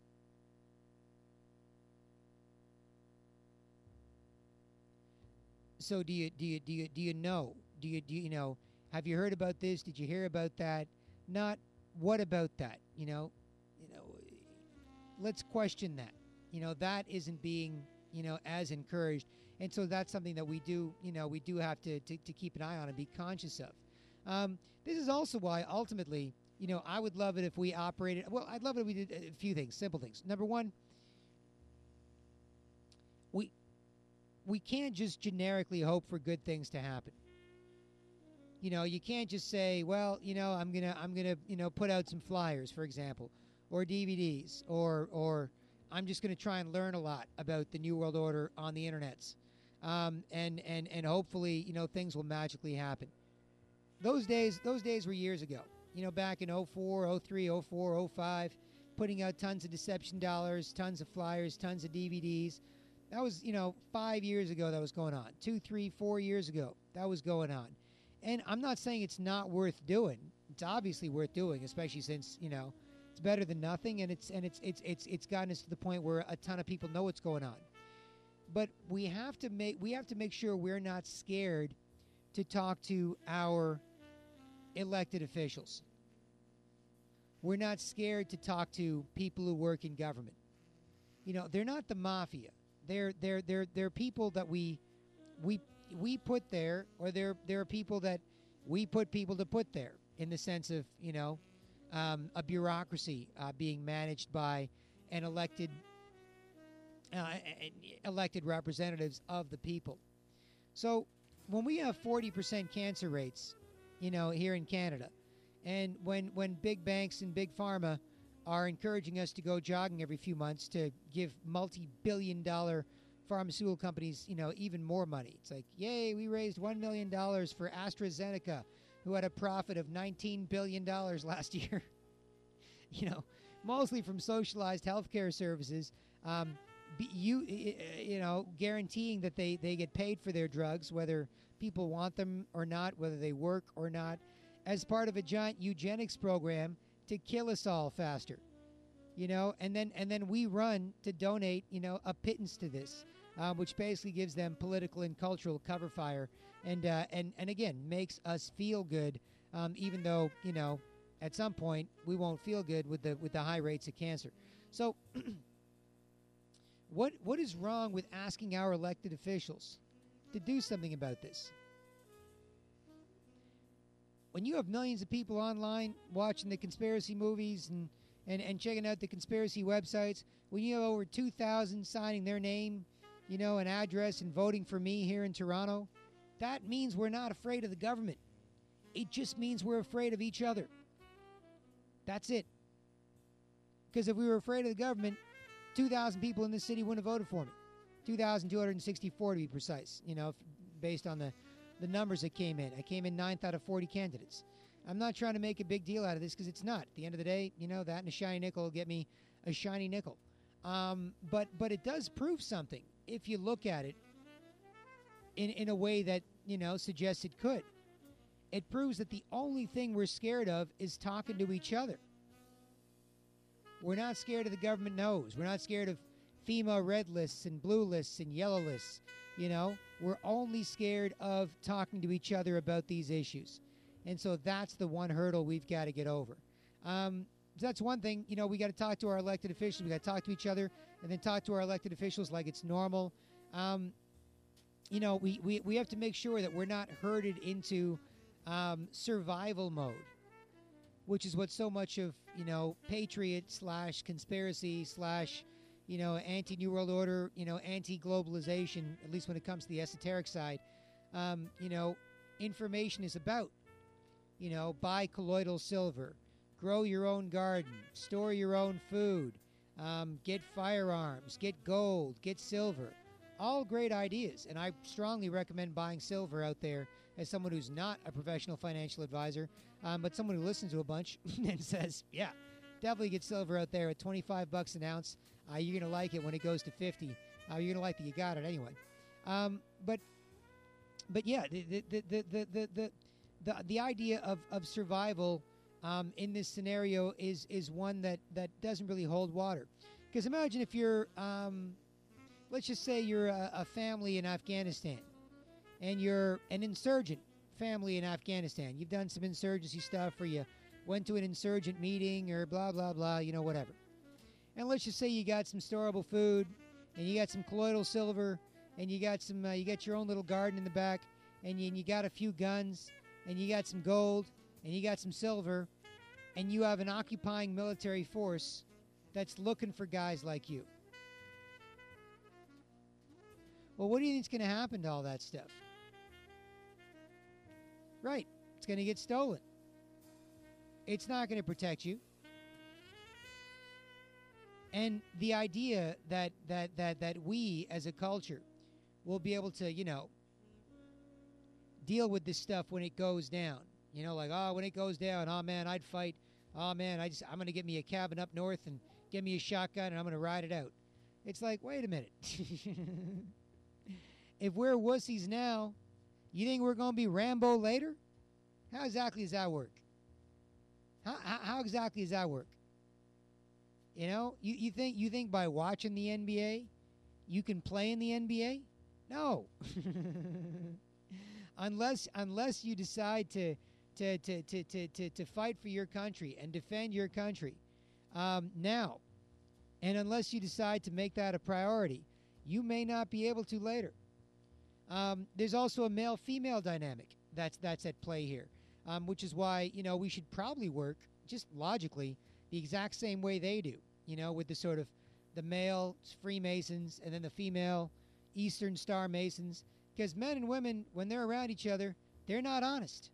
So do you do you do you do you know? Do you do you, you know? Have you heard about this? Did you hear about that? Not what about that? You know, you know. Let's question that. You know, that isn't being, you know, as encouraged, and so that's something that we do. You know, we do have to to, to keep an eye on and be conscious of. Um, this is also why ultimately, you know, I would love it if we operated. Well, I'd love it if we did a few things, simple things. Number one, we we can't just generically hope for good things to happen. You know, you can't just say, well, you know, I'm gonna, I'm gonna, you know, put out some flyers, for example, or D V Ds, or, or I'm just gonna try and learn a lot about the New World Order on the internets, um, and and and hopefully, you know, things will magically happen. Those days, those days were years ago. You know, back in oh four, oh three, oh four, oh five, putting out tons of deception dollars, tons of flyers, tons of D V Ds. That was, you know, five years ago that was going on. Two, three, four years ago that was going on. And I'm not saying it's not worth doing. It's obviously worth doing, especially since, you know, it's better than nothing, and it's and it's it's it's it's gotten us to the point where a ton of people know what's going on. But we have to make we have to make sure we're not scared to talk to our elected officials. We're not scared to talk to people who work in government. You know, they're not the mafia. They're they're they're they're people that we we we put there, or there there are people that we put people to put there, in the sense of, you know, um, a bureaucracy uh, being managed by an elected uh, elected representatives of the people. So when we have forty percent cancer rates, you know, here in Canada, and when when big banks and big pharma are encouraging us to go jogging every few months to give multi-billion dollar pharmaceutical companies, you know, even more money. It's like, yay, we raised one million dollars for AstraZeneca, who had a profit of nineteen billion dollars last year. You know, mostly from socialized healthcare services, um, be, you, you know, guaranteeing that they, they get paid for their drugs, whether people want them or not, whether they work or not, as part of a giant eugenics program to kill us all faster. You know, and then and then we run to donate, you know, a pittance to this. Um, which basically gives them political and cultural cover fire, and uh, and and again makes us feel good, um, even though, you know, at some point we won't feel good with the with the high rates of cancer. So, what what is wrong with asking our elected officials to do something about this? When you have millions of people online watching the conspiracy movies and and, and checking out the conspiracy websites, when you have over two thousand signing their name, you know, an address and voting for me here in Toronto, that means we're not afraid of the government. It just means we're afraid of each other. That's it. Because if we were afraid of the government, two thousand people in this city wouldn't have voted for me. two thousand two hundred sixty-four to be precise, you know, based on the, the numbers that came in. I came in ninth out of forty candidates. I'm not trying to make a big deal out of this because it's not. At the end of the day, you know, that and a shiny nickel will get me a shiny nickel. Um, but but it does prove something if you look at it in, in a way that, you know, suggests it could. It proves that the only thing we're scared of is talking to each other. We're not scared of the government nose. We're not scared of FEMA red lists and blue lists and yellow lists. You know, we're only scared of talking to each other about these issues. And so that's the one hurdle we've got to get over. Um, so that's one thing. You know, we got to talk to our elected officials. We got to talk to each other and then talk to our elected officials like it's normal. Um, you know, we, we, we have to make sure that we're not herded into um, survival mode, which is what so much of, you know, patriot slash conspiracy slash, you know, anti-New World Order, you know, anti-globalization, at least when it comes to the esoteric side, um, you know, information is about. You know, buy colloidal silver, grow your own garden, store your own food, um, get firearms, get gold, get silver. All great ideas, and I strongly recommend buying silver out there as someone who's not a professional financial advisor, um, but someone who listens to a bunch and says, yeah, definitely get silver out there at twenty-five bucks an ounce. Uh, you're going to like it when it goes to fifty. Uh, you're going to like that you got it anyway. Um, but, but yeah, the, the, the, the, the, the, the, the idea of, of survival um, in this scenario is, is one that, that doesn't really hold water. Because imagine if you're... Um, Let's just say you're a, a family in Afghanistan, and you're an insurgent family in Afghanistan. You've done some insurgency stuff, or you went to an insurgent meeting, or blah, blah, blah, you know, whatever. And let's just say you got some storable food, and you got some colloidal silver, and you got some, uh, you got your own little garden in the back, and you, and you got a few guns, and you got some gold, and you got some silver, and you have an occupying military force that's looking for guys like you. Well, what do you think is going to happen to all that stuff? Right. It's going to get stolen. It's not going to protect you. And the idea that, that, that, that we as a culture will be able to, you know, deal with this stuff when it goes down. You know, like, oh, when it goes down, oh, man, I'd fight. Oh, man, I just, I'm going to get me a cabin up north and get me a shotgun and I'm going to ride it out. It's like, wait a minute. If we're wussies now, you think we're going to be Rambo later? How exactly does that work? How, how, how exactly does that work? You know, you, you think you think by watching the N B A, you can play in the N B A? No. unless unless you decide to to, to, to, to, to to fight for your country and defend your country um, now, and unless you decide to make that a priority, you may not be able to later. Um, there's also a male-female dynamic that's that's at play here, um, which is why, you know, we should probably work, just logically, the exact same way they do, you know, with the sort of the male Freemasons and then the female Eastern Star Masons, because men and women, when they're around each other, they're not honest.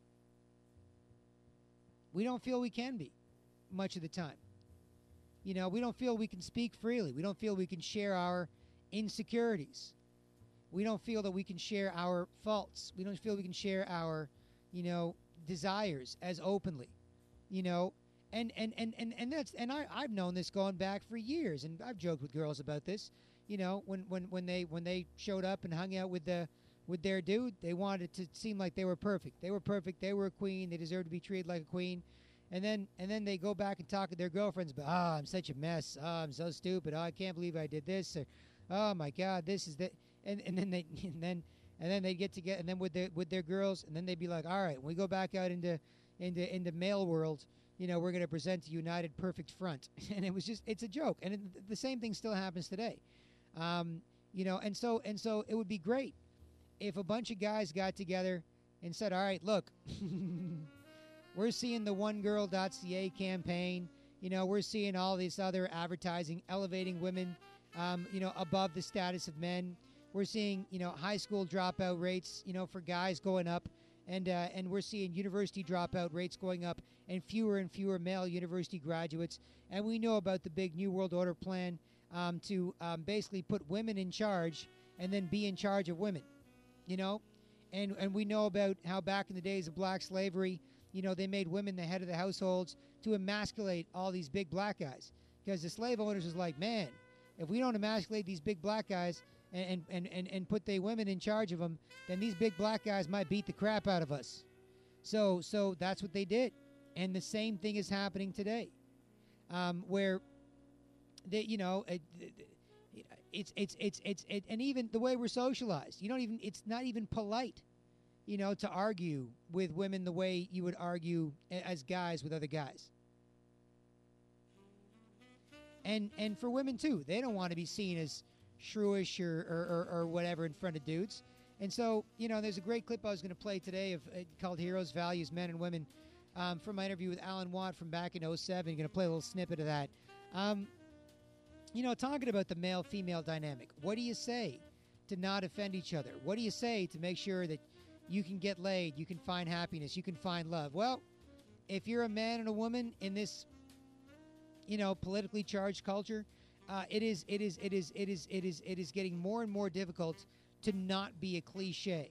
We don't feel we can be much of the time. You know, we don't feel we can speak freely. We don't feel we can share our insecurities. We don't feel that we can share our faults. We don't feel we can share our, you know, desires as openly, you know, and and and and, and that's and I I've known this going back for years, and I've joked with girls about this, you know, when when when they when they showed up and hung out with the with their dude, they wanted it to seem like they were perfect. They were perfect. They were a queen. They deserved to be treated like a queen. And then and then they go back and talk to their girlfriends about, oh, I'm such a mess. Oh, I'm so stupid. Oh, I can't believe I did this. Or, oh my God, this is that. And and then they and then and then they get together and then with their with their girls, and then they'd be like, all right, when we go back out into into into male world, you know, we're going to present a united perfect front. And it was just, it's a joke. And it, the same thing still happens today. Um, you know, and so and so it would be great if a bunch of guys got together and said, all right, look, we're seeing the one girl dot c a campaign. You know, we're seeing all this other advertising elevating women, um, you know, above the status of men. We're seeing, you know, high school dropout rates, you know, for guys going up, and uh, and we're seeing university dropout rates going up, and fewer and fewer male university graduates. And we know about the big New World Order plan um, to um, basically put women in charge and then be in charge of women, you know. And and we know about how back in the days of black slavery, you know, they made women the head of the households to emasculate all these big black guys, because the slave owners was like, man, if we don't emasculate these big black guys and, and, and, and put the women in charge of them, then these big black guys might beat the crap out of us. So so that's what they did. And the same thing is happening today, um, where, they, you know, it, it's, it's, it's, it's, it, and even the way we're socialized, you don't even, it's not even polite, you know, to argue with women the way you would argue as guys with other guys. And and for women, too, they don't want to be seen as shrewish or, or, or, or whatever in front of dudes. And so, you know, there's a great clip I was going to play today of uh, called Heroes, Values, Men and Women um, from my interview with Alan Watt from back in oh seven. Going to play a little snippet of that. Um, you know, talking about the male-female dynamic. What do you say to not offend each other? What do you say to make sure that you can get laid, you can find happiness, you can find love? Well, if you're a man and a woman in this, you know, politically charged culture, uh, it is, it is, it is, it is, it is, it is getting more and more difficult to not be a cliche.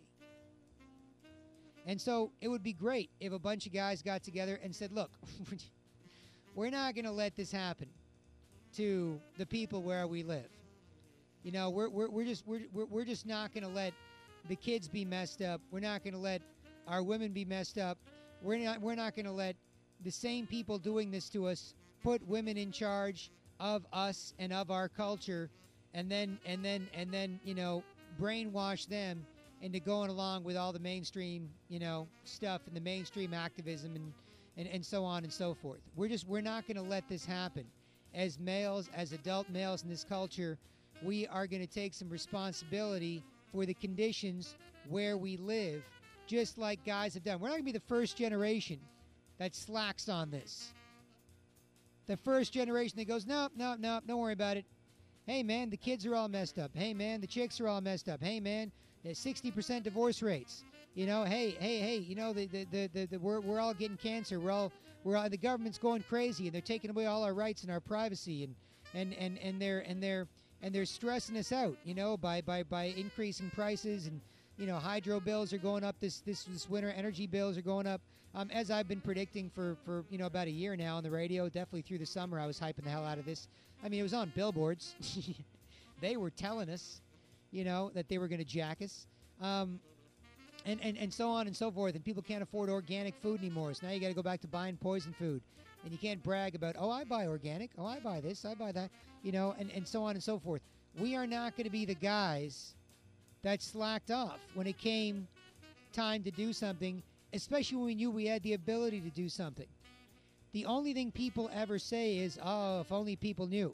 And so it would be great if a bunch of guys got together and said, look, we're not going to let this happen to the people where we live. You know, we're, we're, we're just we're, we're, we're just not going to let the kids be messed up. We're not going to let our women be messed up. We're not we're not going to let the same people doing this to us put women in charge of us and of our culture, and then and then and then, you know, brainwash them into going along with all the mainstream, you know, stuff and the mainstream activism and, and, and so on and so forth. We're just, we're not going to let this happen. As males, as adult males in this culture, we are going to take some responsibility for the conditions where we live, just like guys have done. We're not going to be the first generation that slacks on this. The first generation that goes, nope, nope, nope, don't worry about it. Hey, man, the kids are all messed up. Hey, man, the chicks are all messed up. Hey, man, there's sixty percent divorce rates. You know, hey, hey, hey, you know, the, the, the, the, the, we're, we're all getting cancer. We're all, we're all, the government's going crazy, and they're taking away all our rights and our privacy, and, and, and, and they're, and they're, and they're stressing us out, you know, by, by, by increasing prices, and, you know, hydro bills are going up this, this, this winter. Energy bills are going up. Um, as I've been predicting for, for, you know, about a year now on the radio, definitely through the summer, I was hyping the hell out of this. I mean, it was on billboards. They were telling us, you know, that they were going to jack us, um, and, and, and so on and so forth. And people can't afford organic food anymore. So now you got to go back to buying poison food. And you can't brag about, oh, I buy organic. Oh, I buy this. I buy that. You know, and, and so on and so forth. We are not going to be the guys that slacked off when it came time to do something, especially when we knew we had the ability to do something. The only thing people ever say is, oh, if only people knew.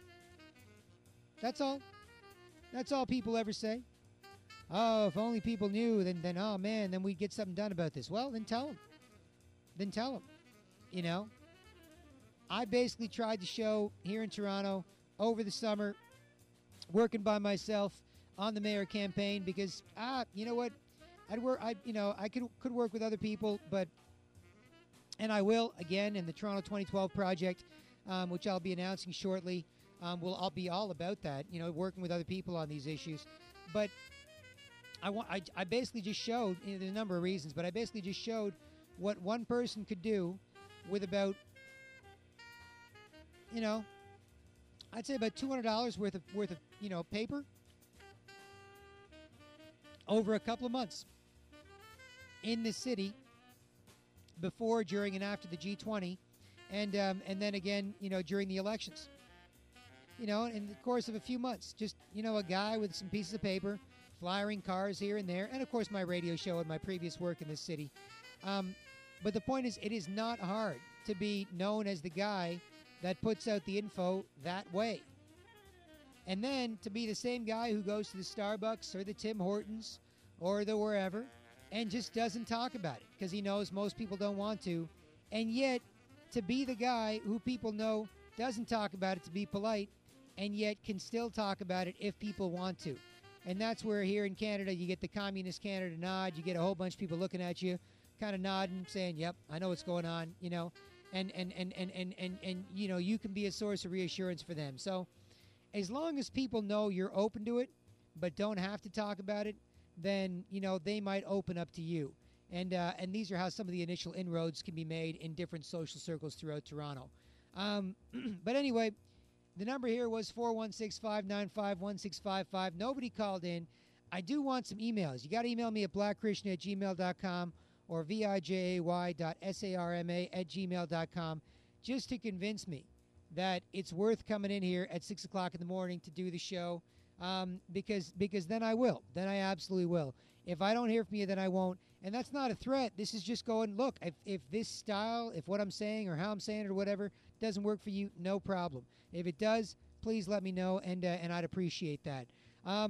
That's all. That's all people ever say. Oh, if only people knew, then, then oh, man, then we'd get something done about this. Well, then tell them. Then tell them. You know? I basically tried to show here in Toronto over the summer, working by myself on the mayor campaign because, ah, you know what? I'd work, I, you know, I could could work with other people, but, and I will, again, in the Toronto twenty twelve project, um, which I'll be announcing shortly. Um, will I'll be all about that, you know, working with other people on these issues. But I, want, I, I basically just showed, you know, there's a number of reasons, but I basically just showed what one person could do with about, you know, I'd say about two hundred dollars worth of, worth of, you know, paper over a couple of months in the city before, during, and after the G twenty, and um, and then again, you know, during the elections. You know, in the course of a few months, just, you know, a guy with some pieces of paper, flyering cars here and there, and of course my radio show and my previous work in this city. Um, but the point is, it is not hard to be known as the guy that puts out the info that way. And then to be the same guy who goes to the Starbucks or the Tim Hortons or the wherever and just doesn't talk about it because he knows most people don't want to. And yet to be the guy who people know doesn't talk about it to be polite and yet can still talk about it if people want to. And that's where here in Canada you get the Communist Canada nod. You get a whole bunch of people looking at you, kind of nodding, saying, yep, I know what's going on, you know. And, and, and, and, and, and, and, you know, you can be a source of reassurance for them. So as long as people know you're open to it but don't have to talk about it, then, you know, they might open up to you. And, uh, and these are how some of the initial inroads can be made in different social circles throughout Toronto. Um, but anyway, the number here was four one six, five nine five, one six five five. Nobody called in. I do want some emails. You got to email me at blackkrishna at gmail dot com or vijay dot sarma at gmail dot com just to convince me that it's worth coming in here at six o'clock in the morning to do the show, um, because because then I will. Then I absolutely will. If I don't hear from you, then I won't. And that's not a threat. This is just going, look, if, if this style, if what I'm saying or how I'm saying it or whatever doesn't work for you, no problem. If it does, please let me know, and uh, and I'd appreciate that. Um,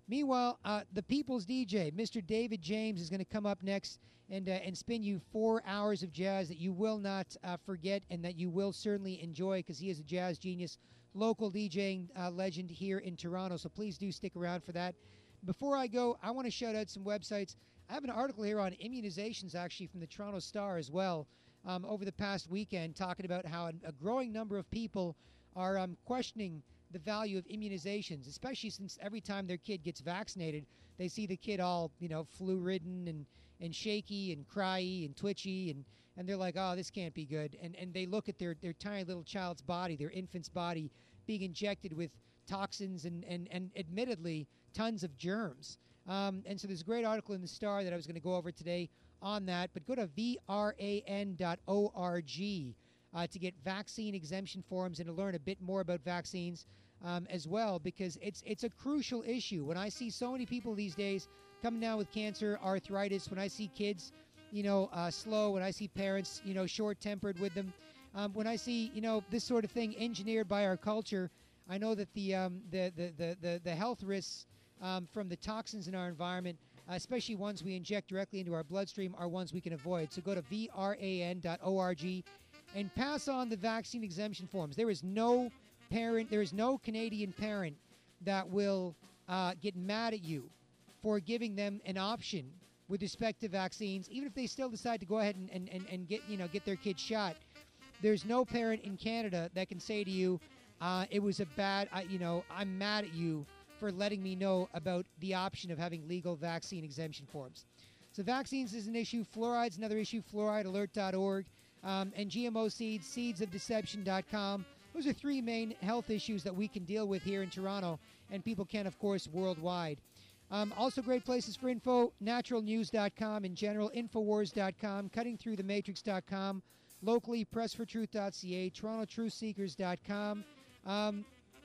Meanwhile, uh, the People's D J, Mister David James, is going to come up next and uh, and spin you four hours of jazz that you will not uh, forget and that you will certainly enjoy, because he is a jazz genius, local DJing uh, legend here in Toronto. So please do stick around for that. Before I go, I want to shout out some websites. I have an article here on immunizations, actually, from the Toronto Star as well, um, over the past weekend, talking about how a, a growing number of people are um, questioning the value of immunizations, especially since every time their kid gets vaccinated, they see the kid all, you know, flu-ridden and, and shaky and cryy and twitchy, and, and they're like, oh, this can't be good. And, and they look at their, their tiny little child's body, their infant's body, being injected with toxins and, and, and admittedly, tons of germs. Um, and so there's a great article in the Star that I was going to go over today on that, but go to V R A N dot org uh, to get vaccine exemption forms and to learn a bit more about vaccines um, as well, because it's it's a crucial issue. When I see so many people these days coming down with cancer, arthritis, when I see kids, you know, uh, slow, when I see parents, you know, short-tempered with them, um, when I see, you know, this sort of thing engineered by our culture, I know that the um, the, the, the, the, the health risks Um, from the toxins in our environment, uh, especially ones we inject directly into our bloodstream, are ones we can avoid. So go to V R A N dot org and pass on the vaccine exemption forms. There is no parent, there is no Canadian parent that will uh, get mad at you for giving them an option with respect to vaccines, even if they still decide to go ahead and, and, and, and get, you know, get their kid shot. There's no parent in Canada that can say to you, uh, it was a bad, uh, you know, I'm mad at you for letting me know about the option of having legal vaccine exemption forms. So vaccines is an issue. Fluoride's another issue, fluoride alert dot org. Um, and G M O seeds, seeds of deception dot com. Those are three main health issues that we can deal with here in Toronto, and people can, of course, worldwide. Um, also great places for info, natural news dot com in general, infowars dot com, cutting through the matrix dot com, locally, press for truth dot c a, toronto truth seekers dot com. Um,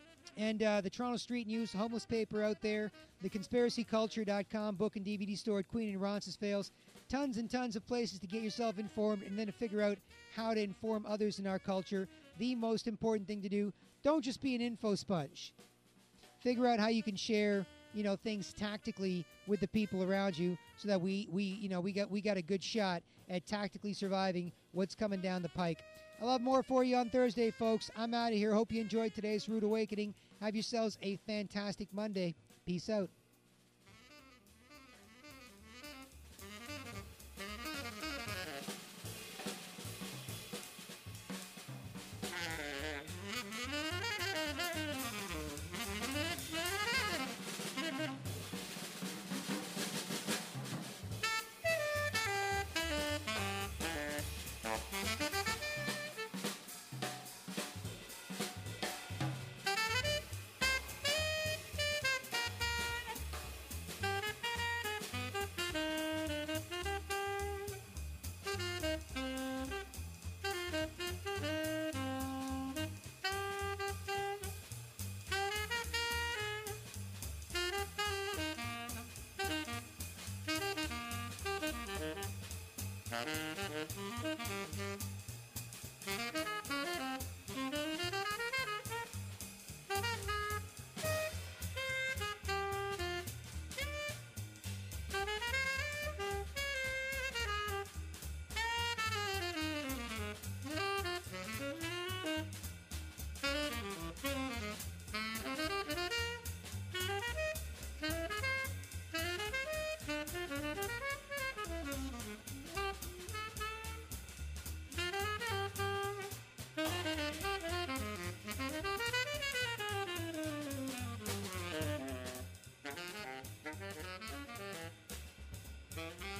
And uh, the Toronto Street News, homeless paper out there, the conspiracy culture dot com, book and D V D store at Queen and Roncesvalles. Tons and tons of places to get yourself informed and then to figure out how to inform others in our culture. The most important thing to do, don't just be an info sponge. Figure out how you can share, you know, things tactically with the people around you so that we, we you know, we got, we got a good shot at tactically surviving what's coming down the pike. I'll have more for you on Thursday, folks. I'm out of here. Hope you enjoyed today's Rude Awakening. Have yourselves a fantastic Monday. Peace out. Mm-hmm.